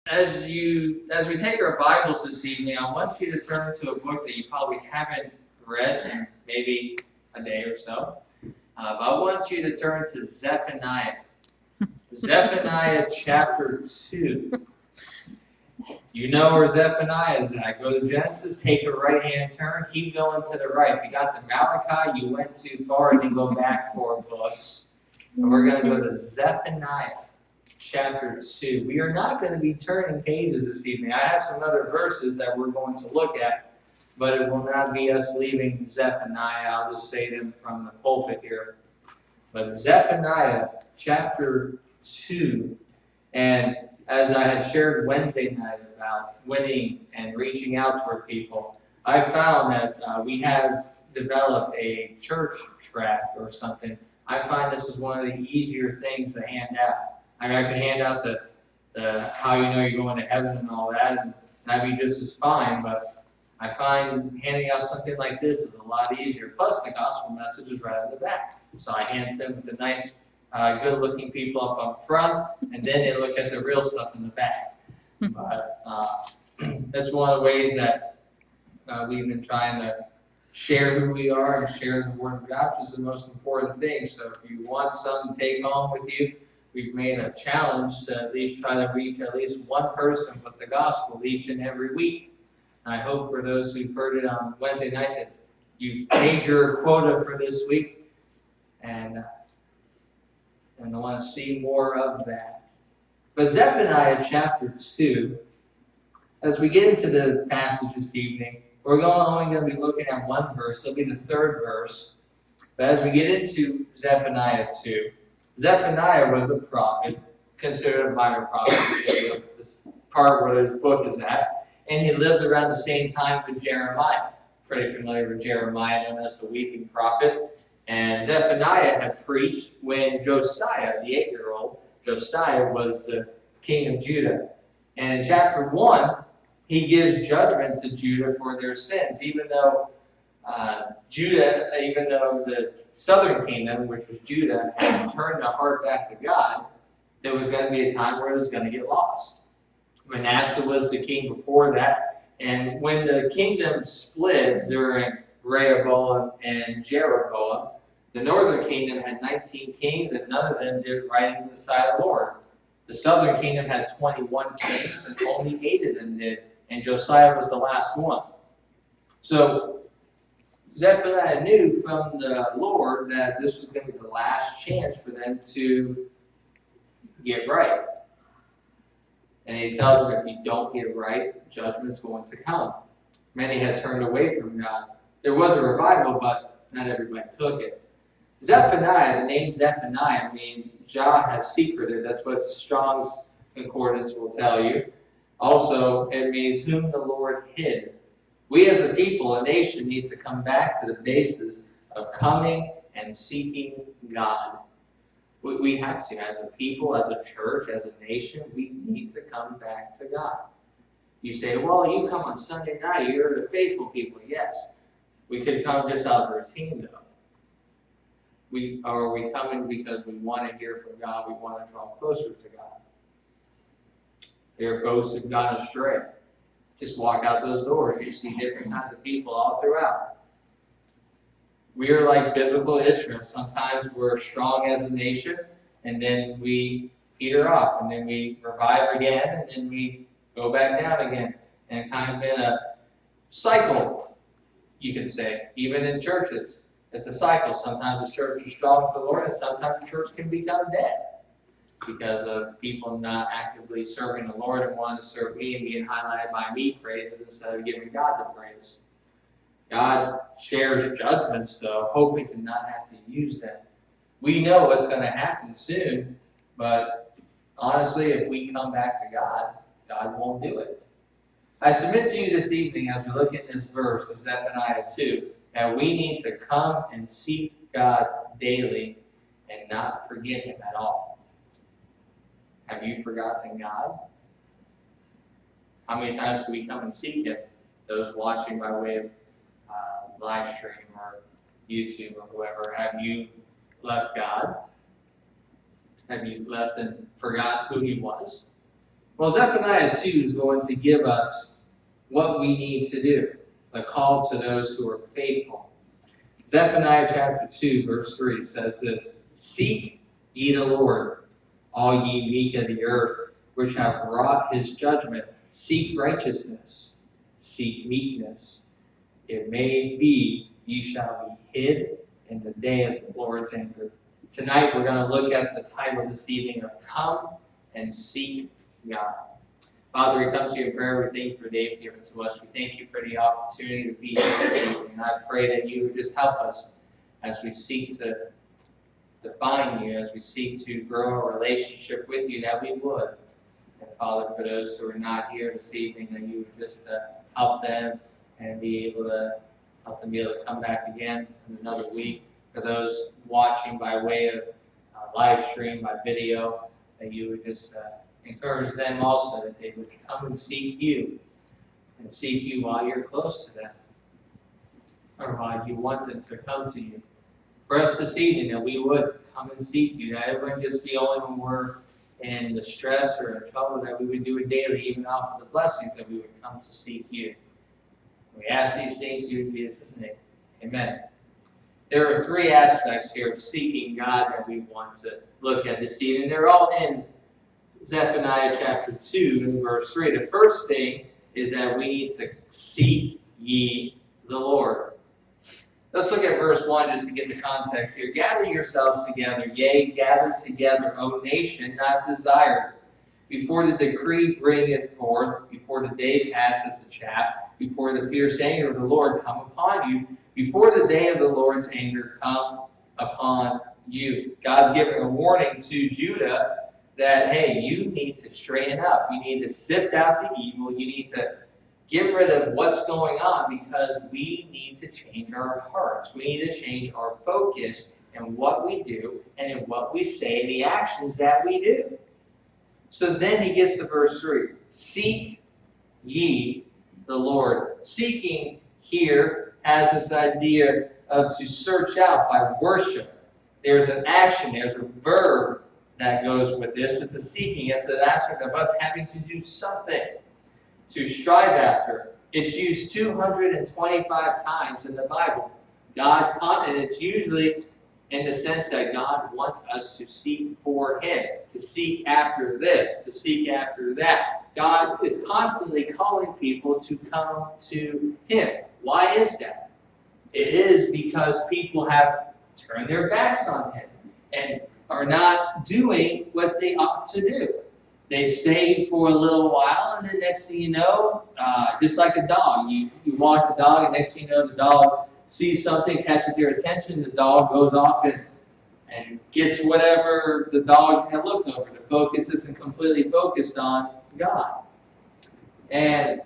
as we take our Bibles this evening, I want you to turn to a book that you probably haven't read in maybe a day or so. But I want you to turn to Zephaniah. Zephaniah chapter 2. You know where Zephaniah is at. Go to Genesis, take a right-hand turn, keep going to the right. If you got the Malachi, you went too far, and then go back 4 books. And we're going to go to Zephaniah chapter 2. We are not going to be turning pages this evening. I have some other verses that we're going to look at, but it will not be us leaving Zephaniah. I'll just say them from the pulpit here. But Zephaniah chapter 2, and as I had shared Wednesday night about winning and reaching out toward people, I found that we have developed a church tract or something. I find this is one of the easier things to hand out. I mean, I can hand out the how you know you're going to heaven and all that, and that'd be just as fine, but I find handing out something like this is a lot easier. Plus, the gospel message is right at the back. So I hand them with the nice, good-looking people up front, and then they look at the real stuff in the back. But that's one of the ways that we've been trying to share who we are and share the Word of God, which is the most important thing. So if you want something to take home with you, we've made a challenge to at least try to reach at least one person with the gospel each and every week. And I hope for those who've heard it on Wednesday night that you've made your quota for this week, and I want to see more of that. But Zephaniah chapter 2, as we get into the passage this evening, we're only going to be looking at one verse. It'll be the 3rd verse. But as we get into Zephaniah 2, Zephaniah was a prophet, considered a minor prophet, this part where this book is at. And he lived around the same time with Jeremiah. Pretty familiar with Jeremiah, known as the weeping prophet. And Zephaniah had preached when Josiah, the 8-year-old, Josiah was the king of Judah. And in chapter 1, he gives judgment to Judah for their sins, even though the southern kingdom, which was Judah, had turned their heart back to God, there was going to be a time where it was going to get lost. Manasseh was the king before that, and when the kingdom split during Rehoboam and Jeroboam, the northern kingdom had 19 kings, and none of them did right in the sight of the Lord. The southern kingdom had 21 kings, and only 8 of them did, and Josiah was the last one. So Zephaniah knew from the Lord that this was going to be the last chance for them to get right. And he tells them, if you don't get right, judgment's going to come. Many had turned away from God. There was a revival, but not everybody took it. Zephaniah, the name Zephaniah means Jah has secreted. That's what Strong's Concordance will tell you. Also, it means whom the Lord hid. We as a people, a nation, need to come back to the basis of coming and seeking God. We have to, as a people, as a church, as a nation, we need to come back to God. You say, well, you come on Sunday night, you're the faithful people. Yes. We could come just out of routine, though. Are we coming because we want to hear from God, we want to draw closer to God? There are folks who've gone astray. Just walk out those doors. You see different kinds of people all throughout. We are like biblical Israel. Sometimes we're strong as a nation, and then we peter off, and then we revive again, and then we go back down again. And kind of been a cycle, you could say, even in churches. It's a cycle. Sometimes the church is strong for the Lord, and sometimes the church can become dead because of people not actively serving the Lord and wanting to serve me and being highlighted by me praises instead of giving God the praise. God shares judgments, though, hoping to not have to use them. We know what's going to happen soon, but honestly, if we come back to God, God won't do it. I submit to you this evening, as we look at this verse of Zephaniah 2, that we need to come and seek God daily and not forget Him at all. Have you forgotten God? How many times do we come and seek Him? Those watching by way of live stream or YouTube or whoever, have you left God? Have you left and forgot who He was? Well, Zephaniah 2 is going to give us what we need to do, a call to those who are faithful. Zephaniah chapter 2, verse 3 says this, "Seek ye the Lord, all ye meek of the earth, which have wrought his judgment. Seek righteousness, seek meekness. It may be ye shall be hid in the day of the Lord's anger." Tonight we're going to look at the title this evening of Come and Seek God. Father, we come to you in prayer. We thank you for the day you've given to us. We thank you for the opportunity to be here this evening. And I pray that you would just help us as we seek to find you, as we seek to grow a relationship with you, that we would. And Father, for those who are not here this evening, that you would just help them and be able to help them be able to come back again in another week. For those watching by way of live stream, by video, that you would just encourage them also, that they would come and seek you while you're close to them, or while you want them to come to you. For us this evening, that we would come and seek you, that it wouldn't just be only when we're in the stress or in trouble, that we would do it daily, even off of the blessings, that we would come to seek you. We ask these things to you in Jesus' name. Amen. There are three aspects here of seeking God that we want to look at this evening. They're all in Zephaniah chapter 2 and verse 3. The first thing is that we need to seek ye the Lord. Let's look at verse 1 just to get the context here. "Gather yourselves together, yea, gather together, O nation not desired. Before the decree bringeth forth, before the day passes the chaff, before the fierce anger of the Lord come upon you, before the day of the Lord's anger come upon you." God's giving a warning to Judah that, hey, you need to straighten up. You need to sift out the evil. You need to get rid of what's going on, because we need to change our hearts. We need to change our focus in what we do and in what we say and the actions that we do. So then he gets to verse 3. "Seek ye the Lord." Seeking here has this idea of to search out by worship. There's an action, there's a verb that goes with this. It's a seeking. It's an aspect of us having to do something, to strive after. It's used 225 times in the Bible. And it's usually in the sense that God wants us to seek for Him, to seek after this, to seek after that. God is constantly calling people to come to Him. Why is that? It is because people have turned their backs on Him and are not doing what they ought to do. They stay for a little while, and then next thing you know, just like a dog, you walk the dog, and next thing you know, the dog sees something, catches your attention, the dog goes off and gets whatever the dog had looked over. The focus isn't completely focused on God. And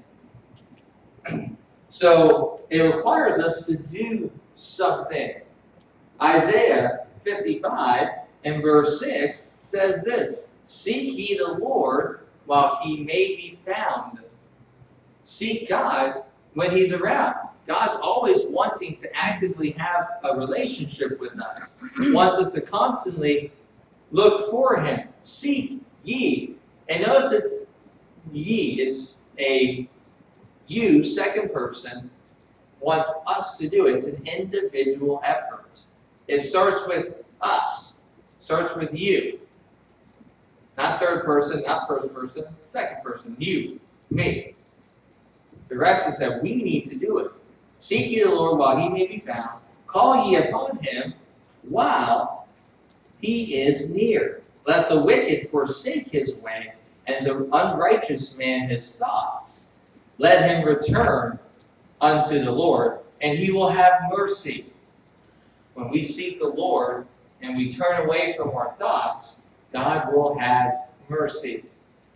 so it requires us to do something. Isaiah 55 and verse 6 says this, "Seek ye the Lord while He may be found." Seek God when He's around. God's always wanting to actively have a relationship with us. He wants us to constantly look for Him. Seek ye. And notice it's ye. It's a you, second person, wants us to do it. It's an individual effort. It starts with us. It starts with you. Not third person, not first person, second person. You, me. Directs us that we need to do it. Seek ye the Lord while He may be found. Call ye upon Him while He is near. Let the wicked forsake his way, and the unrighteous man his thoughts. Let him return unto the Lord, and He will have mercy. When we seek the Lord and we turn away from our thoughts, God will have mercy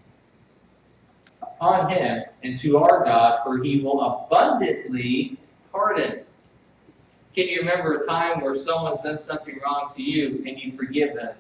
upon Him and to our God, for He will abundantly pardon. Can you remember a time where someone's done something wrong to you and you forgive them?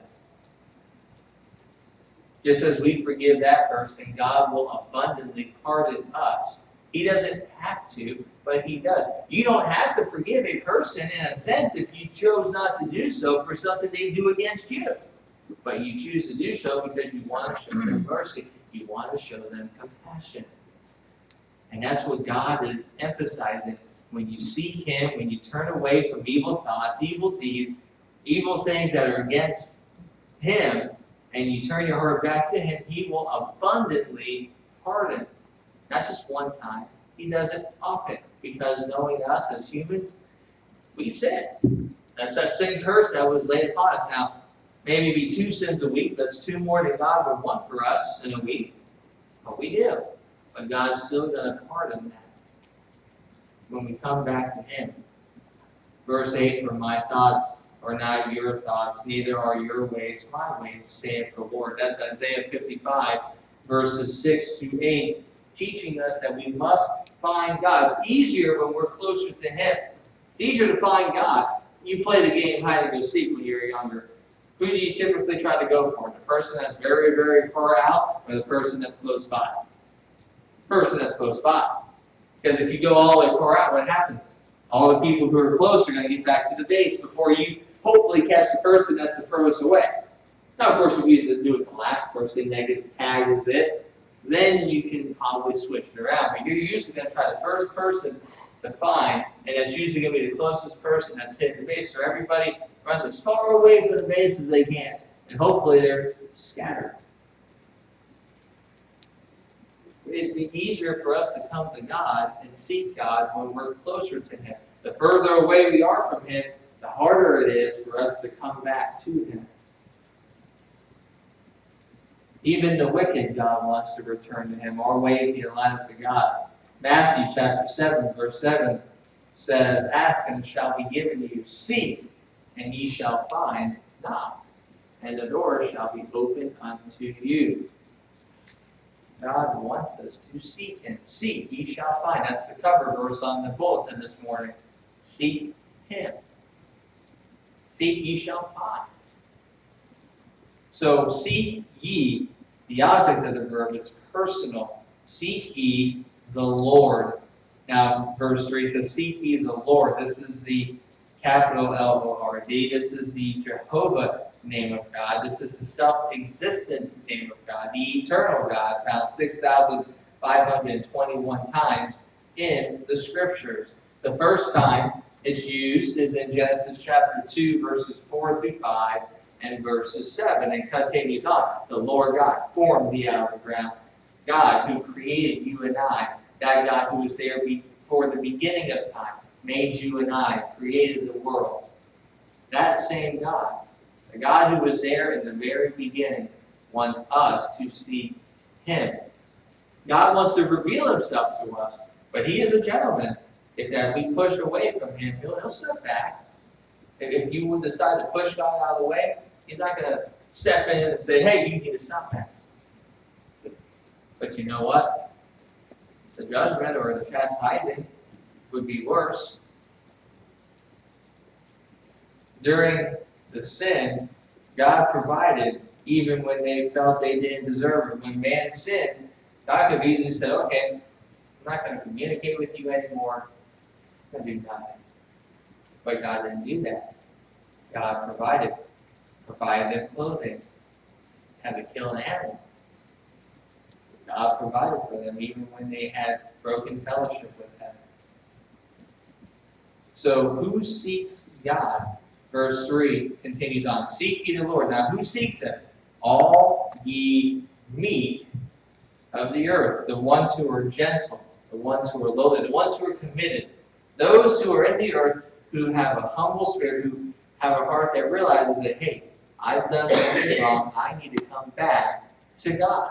Just as we forgive that person, God will abundantly pardon us. He doesn't have to, but He does. You don't have to forgive a person in a sense if you chose not to do so for something they do against you. But you choose to do so because you want to show them mercy. You want to show them compassion. And that's what God is emphasizing. When you seek Him, when you turn away from evil thoughts, evil deeds, evil things that are against Him, and you turn your heart back to Him, He will abundantly pardon. Not just one time. He does it often. Because knowing us as humans, we sin. That's that sin curse that was laid upon us. Now, maybe be 2 sins a week. That's 2 more than God would want for us in a week. But we do. But God's still going to pardon that when we come back to Him. Verse 8, for my thoughts are not your thoughts, neither are your ways my ways, saith the Lord. That's Isaiah 55, verses 6 through 8, teaching us that we must find God. It's easier when we're closer to Him. It's easier to find God. You play the game hide and go seek when you're younger. Who do you typically try to go for? The person that's very, very far out, or the person that's close by? The person that's close by. Because if you go all the way far out, what happens? All the people who are close are going to get back to the base before you hopefully catch the person that's the furthest away. Now, of course, if you do it with the last person that gets tagged as it, then you can probably switch it around. But you're usually going to try the first person to find, and it's usually going to be the closest person that's hitting the base. So everybody runs as far away from the base as they can, and hopefully they're scattered. It'd be easier for us to come to God and seek God when we're closer to Him. The further away we are from Him, the harder it is for us to come back to Him. Even the wicked, God wants to return to Him. Our ways He aligneth to God. Matthew chapter 7, verse 7 says, ask and it shall be given you. Seek and ye shall find. Knock and the door shall be opened unto you. God wants us to seek Him. Seek, ye shall find. That's the cover verse on the bulletin this morning. Seek Him. Seek, ye shall find. So, seek ye, the object of the verb, it's personal. Seek ye the Lord. Now, verse 3 says, seek ye the Lord. This is the capital L-O-R-D. This is the Jehovah name of God. This is the self-existent name of God, the eternal God, found 6,521 times in the Scriptures. The first time it's used is in Genesis chapter 2, verses 4 through 5, and verses 7, and continues on. The Lord God formed thee out of the ground. God who created you and I, that God who was there before the beginning of time, made you and I, created the world. That same God, the God who was there in the very beginning, wants us to seek Him. God wants to reveal Himself to us, but He is a gentleman. If we push away from Him, He'll step back. If you would decide to push God out of the way, He's not going to step in and say, hey, you need to stop that. But you know what? The judgment or the chastising would be worse. During the sin, God provided even when they felt they didn't deserve it. When man sinned, God could have easily said, okay, I'm not going to communicate with you anymore. I'm going to do nothing. But God didn't do that. God provided them clothing, had to kill an animal. God provided for them even when they had broken fellowship with Him. So who seeks God? Verse 3 continues on. Seek ye the Lord. Now who seeks Him? All ye meek of the earth, the ones who are gentle, the ones who are lowly, the ones who are committed, those who are in the earth who have a humble spirit, who have a heart that realizes that, hey, I've done something wrong, I need to come back to God.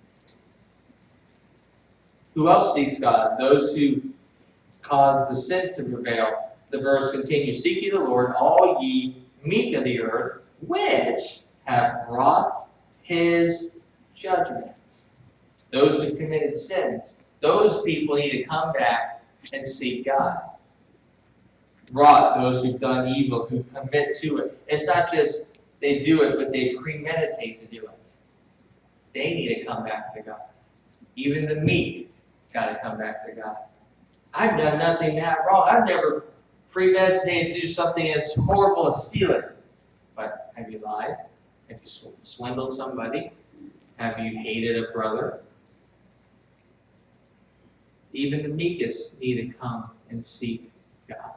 Who else seeks God? Those who cause the sin to prevail. The verse continues, seek ye the Lord, all ye meek of the earth, which have wrought His judgments. Those who committed sins. Those people need to come back and seek God. Wrought, those who've done evil, who commit to it. It's not just they do it, but they premeditate to do it. They need to come back to God. Even the meek got to come back to God. I've done nothing that wrong. I've never premeditated to do something as horrible as stealing. But have you lied? Have you swindled somebody? Have you hated a brother? Even the meekest need to come and seek God.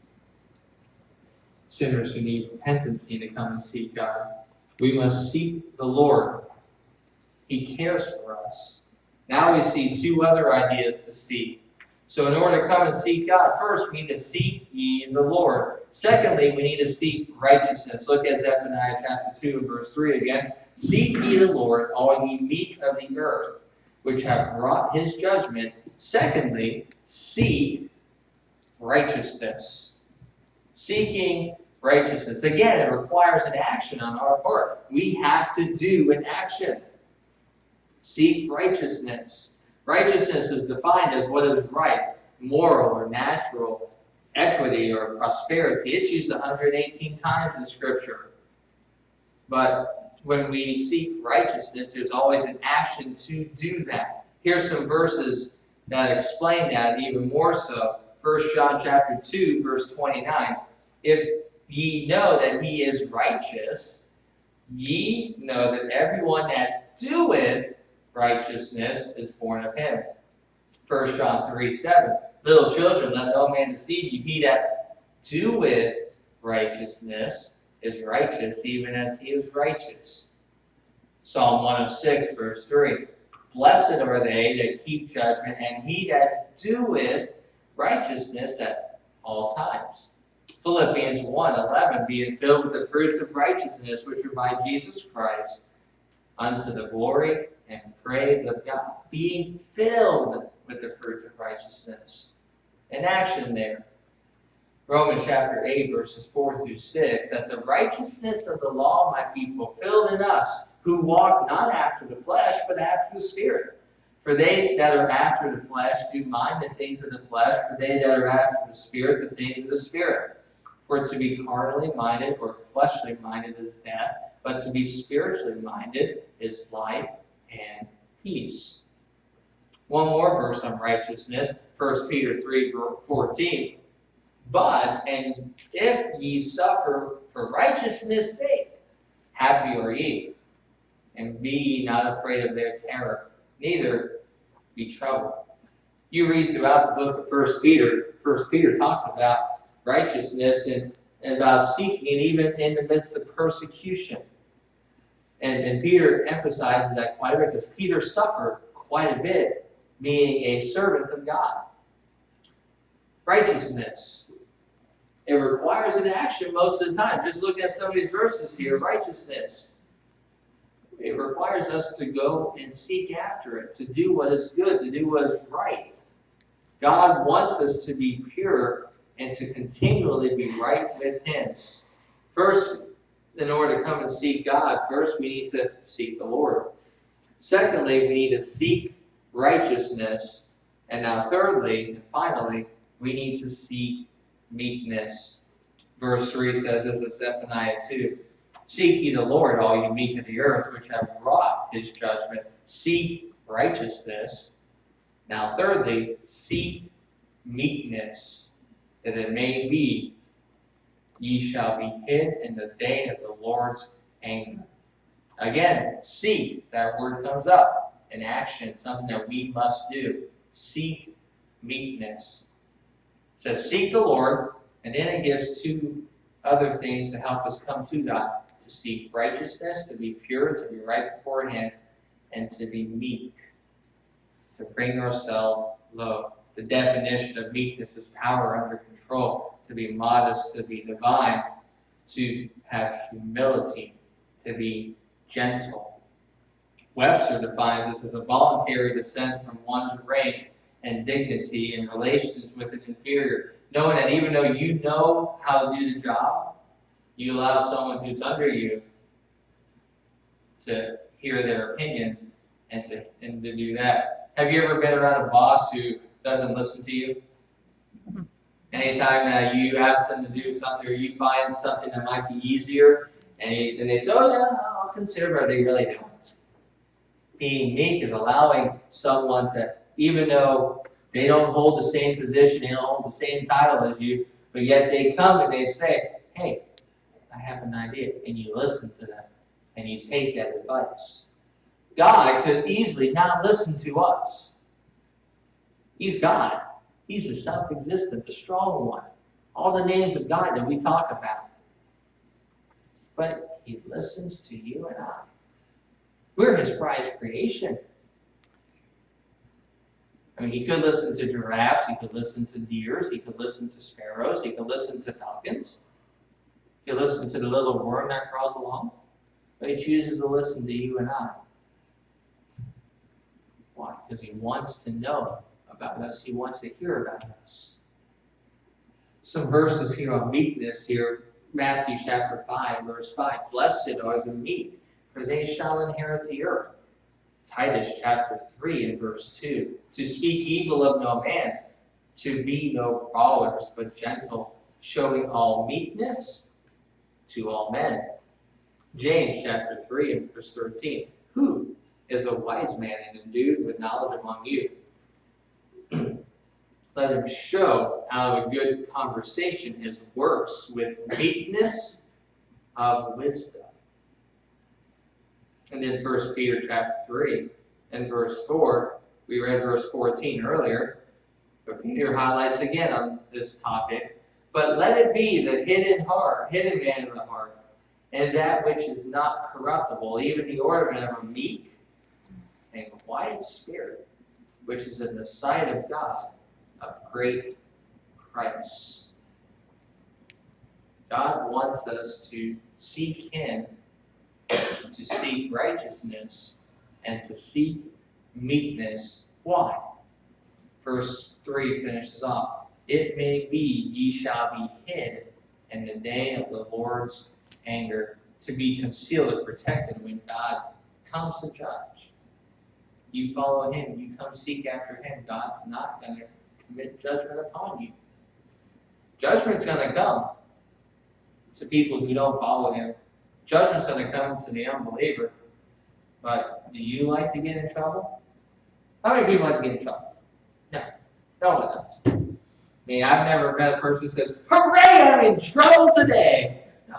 Sinners who need repentance need to come and seek God. We must seek the Lord. He cares for us. Now we see two other ideas to seek. So in order to come and seek God, first we need to seek ye the Lord. Secondly, we need to seek righteousness. Look at Zephaniah chapter 2 and verse 3 again. Seek ye the Lord, all ye meek of the earth, which have wrought his judgment. Secondly, seek righteousness. Seeking righteousness. Again, it requires an action on our part. We have to do an action. Seek righteousness. Righteousness is defined as what is right, moral or natural, equity or prosperity. It's used 118 times in Scripture. But when we seek righteousness, there's always an action to do that. Here's some verses that explain that even more so. 1 John chapter 2, verse 29. If ye know that he is righteous, ye know that everyone that doeth righteousness is born of him. 1 John 3:7. Little children, let no man deceive you. He that doeth righteousness is righteous, even as he is righteous. Psalm 106, verse 3. Blessed are they that keep judgment, and he that doeth righteousness at all times. Philippians 1:11, being filled with the fruits of righteousness, which are by Jesus Christ, unto the glory and praise of God. Being filled with the fruit of righteousness. An action there. Romans chapter 8, verses 4 through 6, that the righteousness of the law might be fulfilled in us, who walk not after the flesh, but after the Spirit. For they that are after the flesh do mind the things of the flesh, but they that are after the Spirit, the things of the Spirit. For to be carnally minded or fleshly minded is death, but to be spiritually minded is life and peace. One more verse on righteousness, 1 Peter 3:14. But, and if ye suffer for righteousness' sake, happy are ye, and be ye not afraid of their terror, neither be troubled. You read throughout the book of 1 Peter, 1 Peter talks about righteousness and about seeking it even in the midst of persecution. And Peter emphasizes that quite a bit because Peter suffered quite a bit being a servant of God. Righteousness. It requires an action most of the time. Just look at some of these verses here. Righteousness. It requires us to go and seek after it, to do what is good, to do what is right. God wants us to be pure and to continually be right with Him. First, in order to come and seek God, first we need to seek the Lord. Secondly, we need to seek righteousness. And now thirdly, and finally, we need to seek meekness. Verse 3 says this of Zephaniah 2. Seek ye the Lord, all ye meek of the earth, which have wrought his judgment. Seek righteousness. Now thirdly, seek meekness, that it may be ye shall be hid in the day of the Lord's anger. Again, seek, that word comes up. An action, something that we must do. Seek meekness. It says, seek the Lord, and then it gives two other things to help us come to God. To seek righteousness, to be pure, to be right before Him, and to be meek. To bring ourselves low. The definition of meekness is power under control. To be modest, to be divine, to have humility, to be gentle. Webster defines this as a voluntary descent from one's rank and dignity in relations with an inferior. Knowing that even though you know how to do the job, you allow someone who's under you to hear their opinions and to do that. Have you ever been around a boss who doesn't listen to you? Anytime that you ask them to do something or you find something that might be easier, and they say, oh yeah, I'll consider it, but they really don't. Being meek is allowing someone to, even though they don't hold the same position, they don't hold the same title as you, but yet they come and they say, hey, I have an idea, and you listen to them, and you take that advice. God could easily not listen to us. He's God. He's the self-existent, the strong one. All the names of God that we talk about. But he listens to you and I. We're his prized creation. I mean, he could listen to giraffes, he could listen to deers, he could listen to sparrows, he could listen to falcons. He could listen to the little worm that crawls along. But he chooses to listen to you and I. Why? Because he wants to know about us. He wants to hear about us. Some verses here on meekness here. Matthew chapter 5, verse 5. Blessed are the meek, for they shall inherit the earth. Titus chapter 3 and verse 2. To speak evil of no man, to be no brawlers, but gentle, showing all meekness to all men. James chapter 3 and verse 13. Who is a wise man and endued with knowledge among you? Let him show out of a good conversation his works with meekness of wisdom. And then 1 Peter chapter 3 and verse 4, we read verse 14 earlier, but Peter highlights again on this topic. But let it be the hidden man of the heart, and that which is not corruptible, even the ornament of a meek and quiet spirit, which is in the sight of God of great price. God wants us to seek him, to seek righteousness, and to seek meekness. Why? Verse 3 finishes off. It may be ye shall be hid in the day of the Lord's anger, to be concealed and protected when God comes to judge. You follow him, you come seek after him, God's not going to commit judgment upon you. Judgment's going to come to people who don't follow him. Judgment's going to come to the unbeliever. But do you like to get in trouble? How many people like to get in trouble? No. No one does. I mean, I've never met a person who says, hooray, I'm in trouble today. No.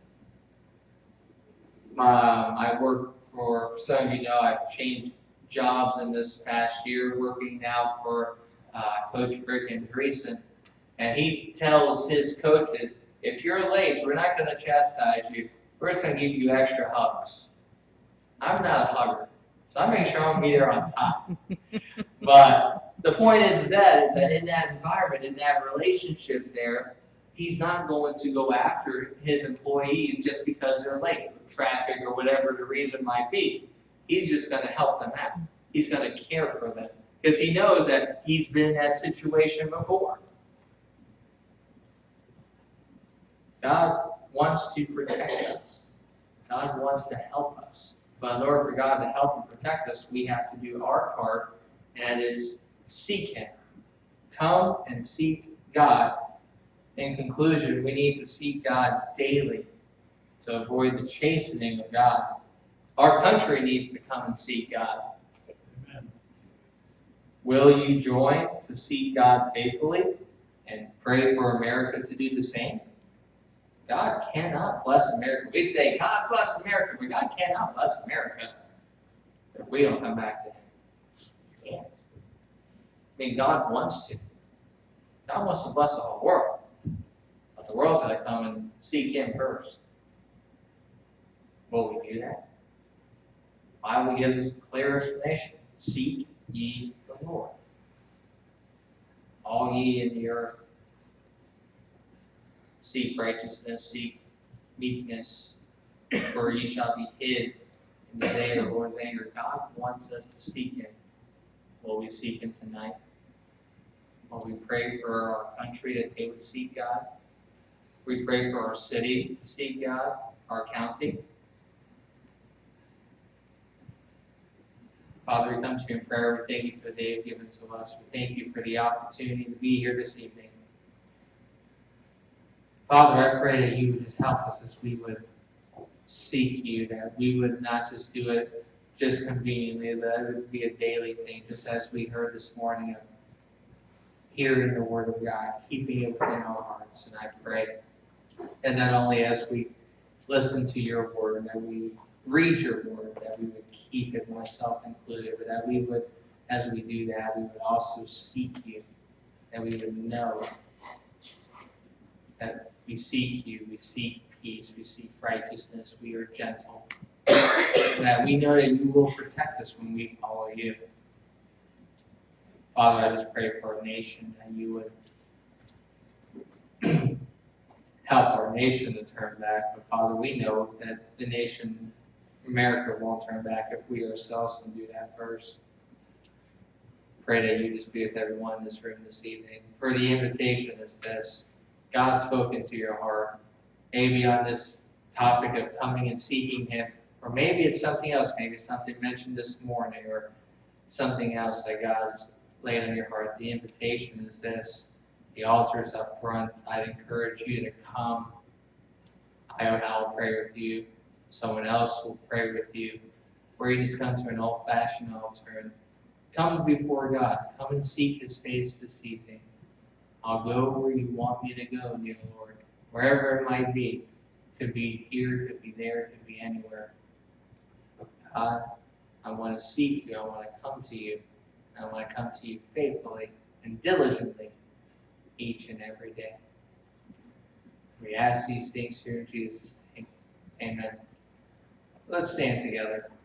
I work for, some of you know, I've changed jobs in this past year, working now for Coach Rick Andreessen. And he tells his coaches, if you're late, we're not going to chastise you. We're just going to give you extra hugs. I'm not a hugger, so I make sure I'm going to be there on time. But the point is that in that environment, in that relationship there, he's not going to go after his employees just because they're late for traffic or whatever the reason might be. He's just going to help them out. He's going to care for them because he knows that he's been in that situation before. God wants to protect us. God wants to help us. But in order for God to help and protect us, we have to do our part, and it is seek him. Come and seek God. In conclusion, we need to seek God daily to avoid the chastening of God. Our country needs to come and seek God. Amen. Will you join to seek God faithfully and pray for America to do the same? God cannot bless America. We say, God bless America, but God cannot bless America if we don't come back to him. He can't. I mean, God wants to. God wants to bless the whole world. But the world's got to come and seek him first. Will we do that? The Bible gives us a clear explanation. Seek ye the Lord. All ye in the earth. Seek righteousness, seek meekness, for ye shall be hid in the day of the Lord's anger. God wants us to seek him. Will we seek him tonight? Will we pray for our country that they would seek God? We pray for our city to seek God, our county. Father, we come to you in prayer. We thank you for the day you've given to us. We thank you for the opportunity to be here this evening. Father, I pray that you would just help us as we would seek you, that we would not just do it just conveniently, that it would be a daily thing, just as we heard this morning of hearing the word of God, keeping it within our hearts. And I pray that not only as we listen to your word, that we read your word, that we would keep it, myself included, but that we would, as we do that, we would also seek you, that we would know that we seek you, we seek peace, we seek righteousness, we are gentle, that we know that you will protect us when we follow you. Father, I just pray for our nation, that you would help our nation to turn back. But Father, we know that the nation, America, won't turn back if we ourselves can do that first. Pray that you just be with everyone in this room this evening. For the invitation is this: God spoke into your heart, maybe on this topic of coming and seeking Him, or maybe it's something else, maybe something mentioned this morning, or something else that God's laid on your heart. The invitation is this: the altar's up front. I'd encourage you to come. I'll pray with you. Someone else will pray with you. Or you just come to an old-fashioned altar and come before God. Come and seek His face this evening. I'll go where you want me to go, dear Lord. Wherever it might be. It could be here, it could be there, it could be anywhere. But God, I want to seek you. I want to come to you. I want to come to you faithfully and diligently each and every day. We ask these things here in Jesus' name. Amen. Let's stand together.